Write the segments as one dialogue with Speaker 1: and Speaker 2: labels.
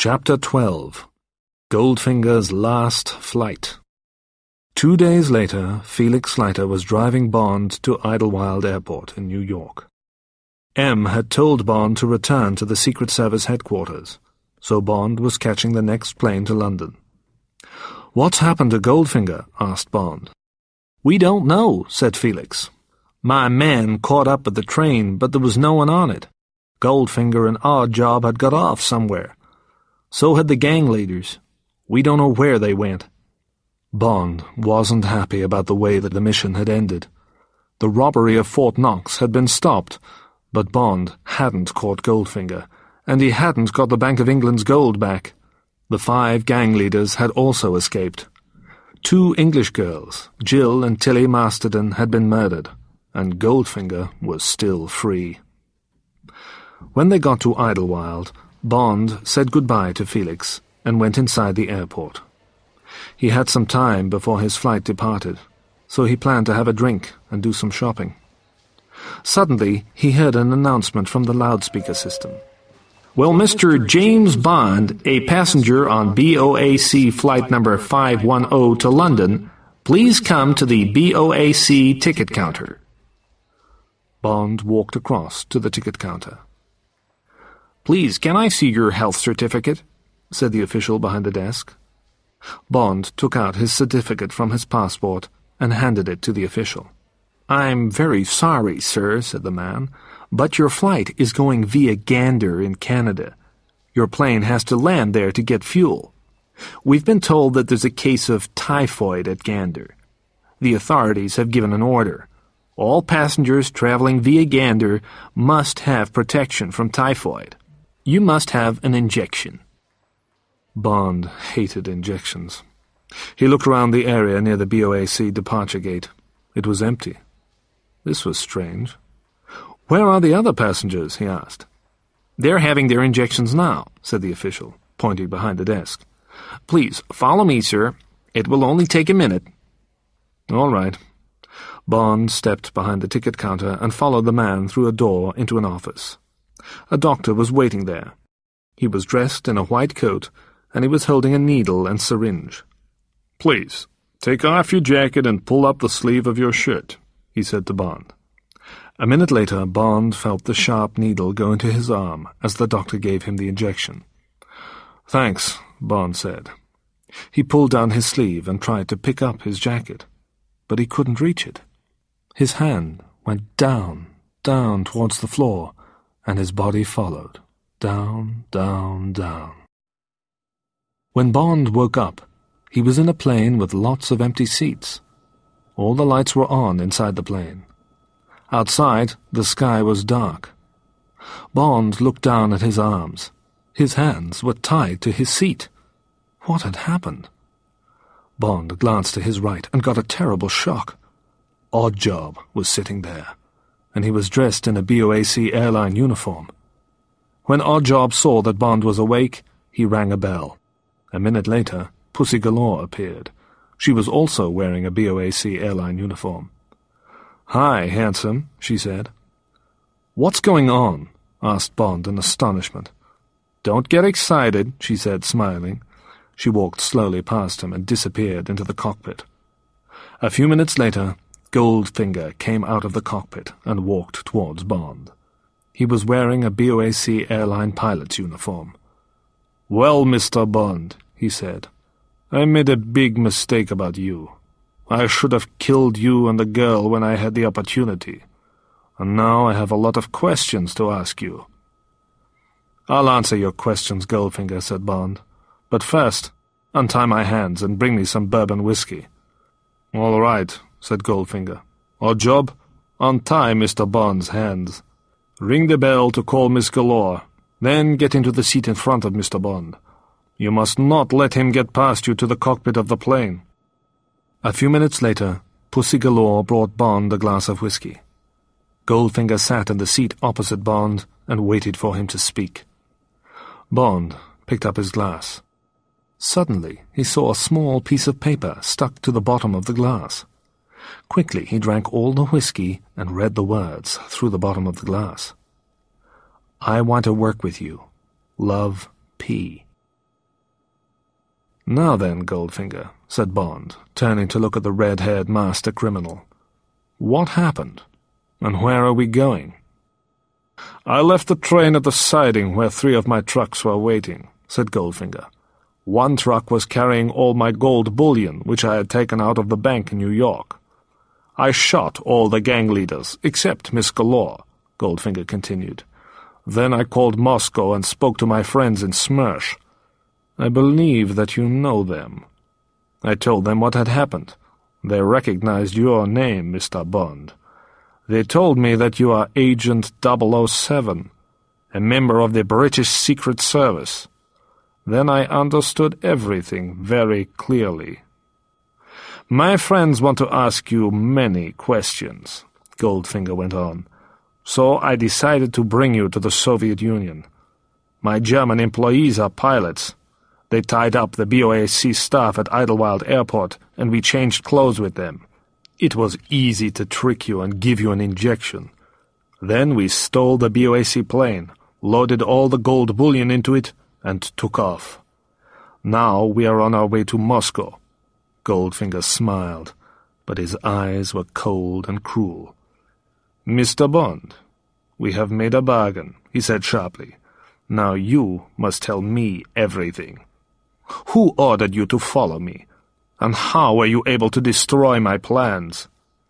Speaker 1: Chapter 12. Goldfinger's Last Flight. 2 days later, Felix Leiter was driving Bond to Idlewild Airport in New York. M had told Bond to return to the Secret Service headquarters, so Bond was catching the next plane to London. "What's happened to Goldfinger?" asked Bond. "We don't know," said Felix. "My men caught up with the train, but there was no one on it. Goldfinger and Oddjob had got off somewhere. So had the gang leaders. We don't know where they went." Bond wasn't happy about the way that the mission had ended. The robbery of Fort Knox had been stopped, but Bond hadn't caught Goldfinger, and he hadn't got the Bank of England's gold back. The 5 gang leaders had also escaped. 2 English girls, Jill and Tilly Masterton, had been murdered, and Goldfinger was still free. When they got to Idlewild, Bond said goodbye to Felix and went inside the airport. He had some time before his flight departed, so he planned to have a drink and do some shopping. Suddenly, he heard an announcement from the loudspeaker system. "Will Mr. James Bond, a passenger on BOAC flight number 510 to London, please come to the BOAC ticket counter." Bond walked across to the ticket counter. "Please, can I see your health certificate?" said the official behind the desk. Bond took out his certificate from his passport and handed it to the official. "I'm very sorry, sir," said the man, "but your flight is going via Gander in Canada. Your plane has to land there to get fuel. We've been told that there's a case of typhoid at Gander. The authorities have given an order. All passengers traveling via Gander must have protection from typhoid. You must have an injection." Bond hated injections. He looked around the area near the BOAC departure gate. It was empty. This was strange. "Where are the other passengers?" he asked. "They're having their injections now," said the official, pointing behind the desk. "Please, follow me, sir. It will only take a minute." "All right." Bond stepped behind the ticket counter and followed the man through a door into an office. A doctor was waiting there. He was dressed in a white coat, and he was holding a needle and syringe. "Please, take off your jacket and pull up the sleeve of your shirt," he said to Bond. A minute later, Bond felt the sharp needle go into his arm as the doctor gave him the injection. "Thanks," Bond said. He pulled down his sleeve and tried to pick up his jacket, but he couldn't reach it. His hand went down towards the floor, and his body followed, down. When Bond woke up, he was in a plane with lots of empty seats. All the lights were on inside the plane. Outside, the sky was dark. Bond looked down at his arms. His hands were tied to his seat. What had happened? Bond glanced to his right and got a terrible shock. Oddjob was sitting there, and he was dressed in a BOAC airline uniform. When Oddjob saw that Bond was awake, he rang a bell. A minute later, Pussy Galore appeared. She was also wearing a BOAC airline uniform. "Hi, handsome," she said. "What's going on?" asked Bond in astonishment. "Don't get excited," she said, smiling. She walked slowly past him and disappeared into the cockpit. A few minutes later, Goldfinger came out of the cockpit and walked towards Bond. He was wearing a BOAC airline pilot's uniform. "Well, Mr. Bond," he said, "I made a big mistake about you. I should have killed you and the girl when I had the opportunity. And now I have a lot of questions to ask you." "I'll answer your questions, Goldfinger," said Bond. "But first, untie my hands and bring me some bourbon whiskey." "All right," said Goldfinger. "Oddjob, untie Mr. Bond's hands. Ring the bell to call Miss Galore. Then get into the seat in front of Mr. Bond. You must not let him get past you to the cockpit of the plane." A few minutes later, Pussy Galore brought Bond a glass of whiskey. Goldfinger sat in the seat opposite Bond and waited for him to speak. Bond picked up his glass. Suddenly, he saw a small piece of paper stuck to the bottom of the glass. Quickly, he drank all the whiskey and read the words through the bottom of the glass. "I want to work with you. Love, P." "Now then, Goldfinger," said Bond, turning to look at the red-haired master criminal. "What happened? And where are we going?" "I left the train at the siding where 3 of my trucks were waiting," said Goldfinger. "One truck was carrying all my gold bullion, which I had taken out of the bank in New York. I shot all the gang leaders, except Miss Galore," Goldfinger continued. "Then I called Moscow and spoke to my friends in Smersh. I believe that you know them. I told them what had happened. They recognized your name, Mr. Bond. They told me that you are Agent 007, a member of the British Secret Service. Then I understood everything very clearly. My friends want to ask you many questions," Goldfinger went on, "so I decided to bring you to the Soviet Union. My German employees are pilots. They tied up the BOAC staff at Idlewild Airport, and we changed clothes with them. It was easy to trick you and give you an injection. Then we stole the BOAC plane, loaded all the gold bullion into it, and took off. Now we are on our way to Moscow." Goldfinger smiled, but his eyes were cold and cruel. "Mr. Bond, we have made a bargain," he said sharply. "Now you must tell me everything. Who ordered you to follow me? And how were you able to destroy my plans?"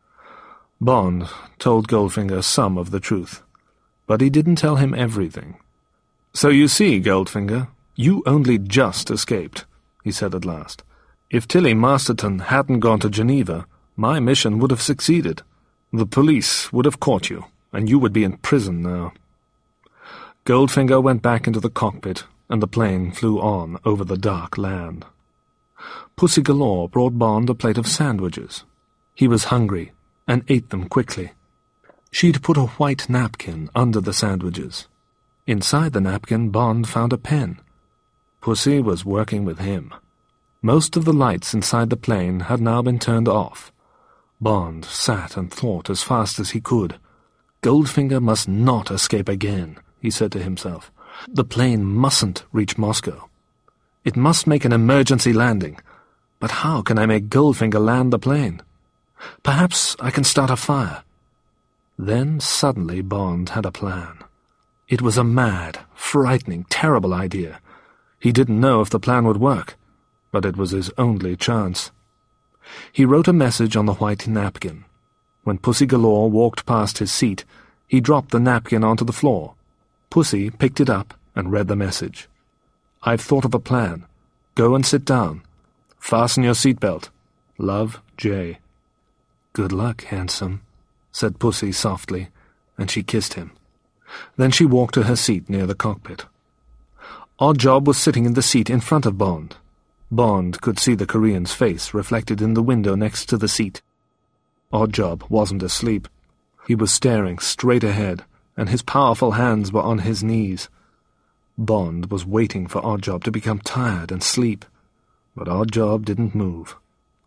Speaker 1: Bond told Goldfinger some of the truth, but he didn't tell him everything. "So you see, Goldfinger, you only just escaped," he said at last. "If Tilly Masterton hadn't gone to Geneva, my mission would have succeeded. The police would have caught you, and you would be in prison now." Goldfinger went back into the cockpit, and the plane flew on over the dark land. Pussy Galore brought Bond a plate of sandwiches. He was hungry, and ate them quickly. She'd put a white napkin under the sandwiches. Inside the napkin, Bond found a pen. Pussy was working with him. Most of the lights inside the plane had now been turned off. Bond sat and thought as fast as he could. Goldfinger must not escape again, he said to himself. The plane mustn't reach Moscow. It must make an emergency landing. But how can I make Goldfinger land the plane? Perhaps I can start a fire. Then suddenly Bond had a plan. It was a mad, frightening, terrible idea. He didn't know if the plan would work, but it was his only chance. He wrote a message on the white napkin. When Pussy Galore walked past his seat, he dropped the napkin onto the floor. Pussy picked it up and read the message. "I've thought of a plan. Go and sit down. Fasten your seatbelt. Love, Jay." "Good luck, handsome," said Pussy softly, and she kissed him. Then she walked to her seat near the cockpit. Oddjob was sitting in the seat in front of Bond. Bond could see the Korean's face reflected in the window next to the seat. Oddjob wasn't asleep. He was staring straight ahead, and his powerful hands were on his knees. Bond was waiting for Oddjob to become tired and sleep, but Oddjob didn't move.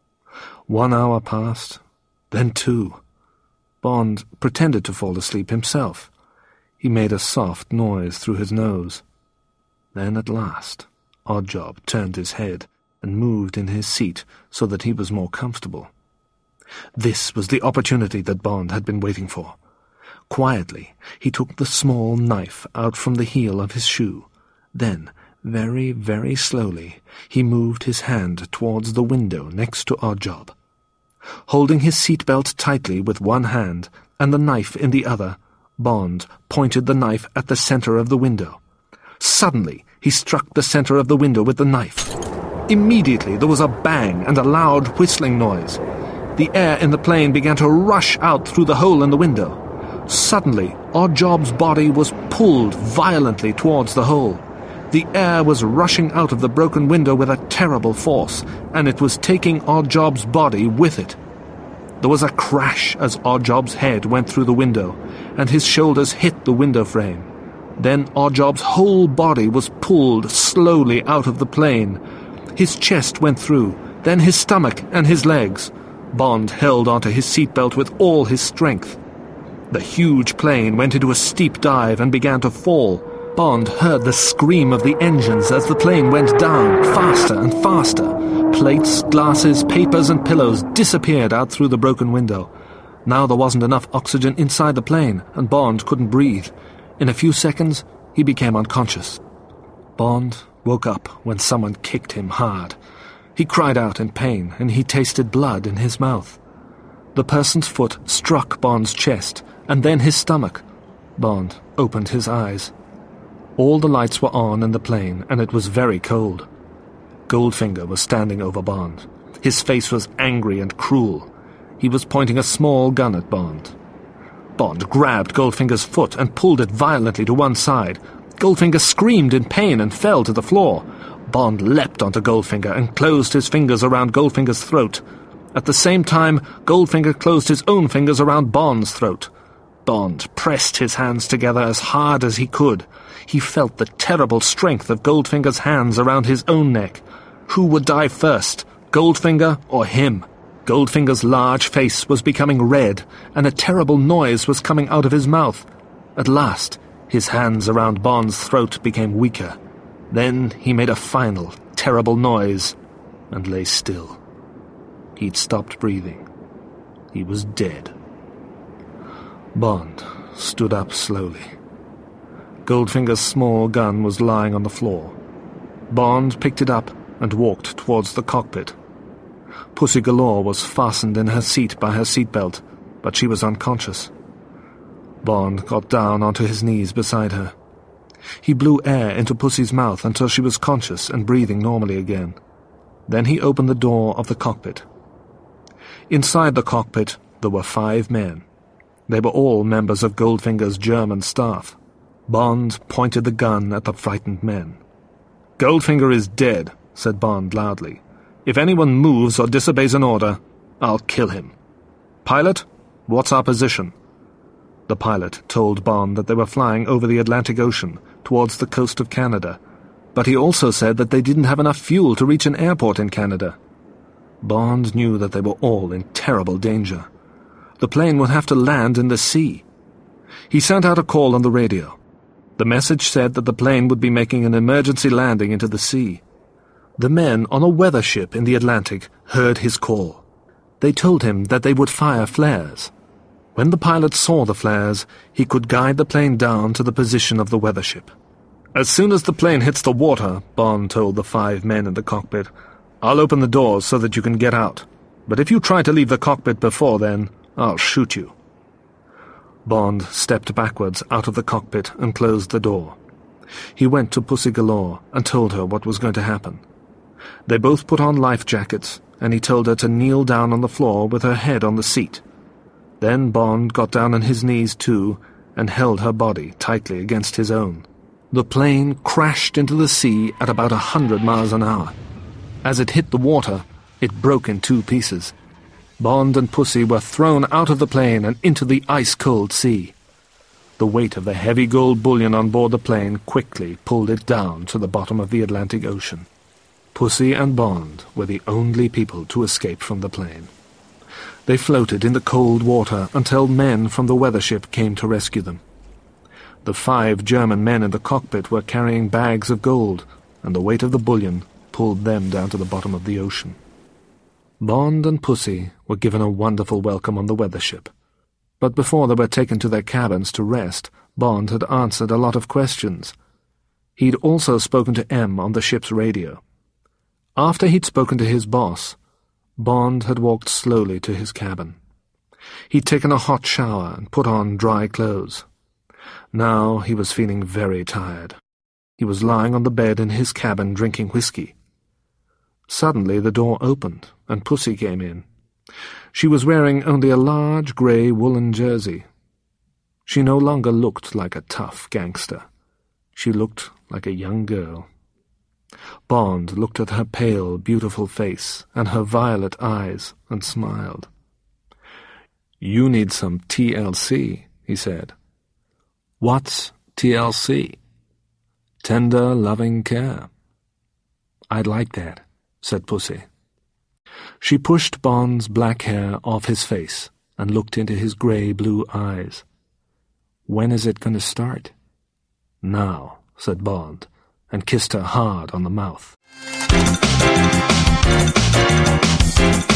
Speaker 1: 1 hour passed, then 2. Bond pretended to fall asleep himself. He made a soft noise through his nose. Then at last, Oddjob turned his head and moved in his seat so that he was more comfortable. This was the opportunity that Bond had been waiting for. Quietly, he took the small knife out from the heel of his shoe. Then, very, very slowly, he moved his hand towards the window next to Oddjob. Holding his seatbelt tightly with one hand and the knife in the other, Bond pointed the knife at the center of the window. Suddenly, he struck the center of the window with the knife. Immediately, there was a bang and a loud whistling noise. The air in the plane began to rush out through the hole in the window. Suddenly, Oddjob's body was pulled violently towards the hole. The air was rushing out of the broken window with a terrible force, and it was taking Oddjob's body with it. There was a crash as Oddjob's head went through the window, and his shoulders hit the window frame. Then Oddjob's whole body was pulled slowly out of the plane. His chest went through, then his stomach and his legs. Bond held onto his seatbelt with all his strength. The huge plane went into a steep dive and began to fall. Bond heard the scream of the engines as the plane went down, faster and faster. Plates, glasses, papers and pillows disappeared out through the broken window. Now there wasn't enough oxygen inside the plane, and Bond couldn't breathe. In a few seconds, he became unconscious. Bond woke up when someone kicked him hard. He cried out in pain, and he tasted blood in his mouth. The person's foot struck Bond's chest, and then his stomach. Bond opened his eyes. All the lights were on in the plane, and it was very cold. Goldfinger was standing over Bond. His face was angry and cruel. He was pointing a small gun at Bond. Bond grabbed Goldfinger's foot and pulled it violently to one side. Goldfinger screamed in pain and fell to the floor. Bond leapt onto Goldfinger and closed his fingers around Goldfinger's throat. At the same time, Goldfinger closed his own fingers around Bond's throat. Bond pressed his hands together as hard as he could. He felt the terrible strength of Goldfinger's hands around his own neck. Who would die first, Goldfinger or him? Goldfinger's large face was becoming red, and a terrible noise was coming out of his mouth. At last, his hands around Bond's throat became weaker. Then he made a final, terrible noise and lay still. He'd stopped breathing. He was dead. Bond stood up slowly. Goldfinger's small gun was lying on the floor. Bond picked it up and walked towards the cockpit. Pussy Galore was fastened in her seat by her seatbelt, but she was unconscious. Bond got down onto his knees beside her. He blew air into Pussy's mouth until she was conscious and breathing normally again. Then he opened the door of the cockpit. Inside the cockpit there were 5 men. They were all members of Goldfinger's German staff. Bond pointed the gun at the frightened men. "Goldfinger is dead," said Bond loudly. "If anyone moves or disobeys an order, I'll kill him. Pilot, what's our position?" The pilot told Bond that they were flying over the Atlantic Ocean, towards the coast of Canada, but he also said that they didn't have enough fuel to reach an airport in Canada. Bond knew that they were all in terrible danger. The plane would have to land in the sea. He sent out a call on the radio. The message said that the plane would be making an emergency landing into the sea. The men on a weather ship in the Atlantic heard his call. They told him that they would fire flares. When the pilot saw the flares, he could guide the plane down to the position of the weather ship. "As soon as the plane hits the water," Bond told the 5 men in the cockpit, "I'll open the doors so that you can get out. But if you try to leave the cockpit before then, I'll shoot you." Bond stepped backwards out of the cockpit and closed the door. He went to Pussy Galore and told her what was going to happen. They both put on life jackets, and he told her to kneel down on the floor with her head on the seat. Then Bond got down on his knees too and held her body tightly against his own. The plane crashed into the sea at about 100 miles an hour. As it hit the water, it broke in 2 pieces. Bond and Pussy were thrown out of the plane and into the ice-cold sea. The weight of the heavy gold bullion on board the plane quickly pulled it down to the bottom of the Atlantic Ocean. Pussy and Bond were the only people to escape from the plane. They floated in the cold water until men from the weather ship came to rescue them. The 5 German men in the cockpit were carrying bags of gold, and the weight of the bullion pulled them down to the bottom of the ocean. Bond and Pussy were given a wonderful welcome on the weather ship. But before they were taken to their cabins to rest, Bond had answered a lot of questions. He'd also spoken to M on the ship's radio. After he'd spoken to his boss, Bond had walked slowly to his cabin. He'd taken a hot shower and put on dry clothes. Now he was feeling very tired. He was lying on the bed in his cabin drinking whiskey. Suddenly the door opened, and Pussy came in. She was wearing only a large grey woolen jersey. She no longer looked like a tough gangster. She looked like a young girl. Bond looked at her pale, beautiful face and her violet eyes and smiled. "You need some TLC," he said. "What's TLC?" "Tender, loving care." "I'd like that," said Pussy. She pushed Bond's black hair off his face and looked into his grey-blue eyes. "When is it going to start?" "Now," said Bond, and kissed her hard on the mouth.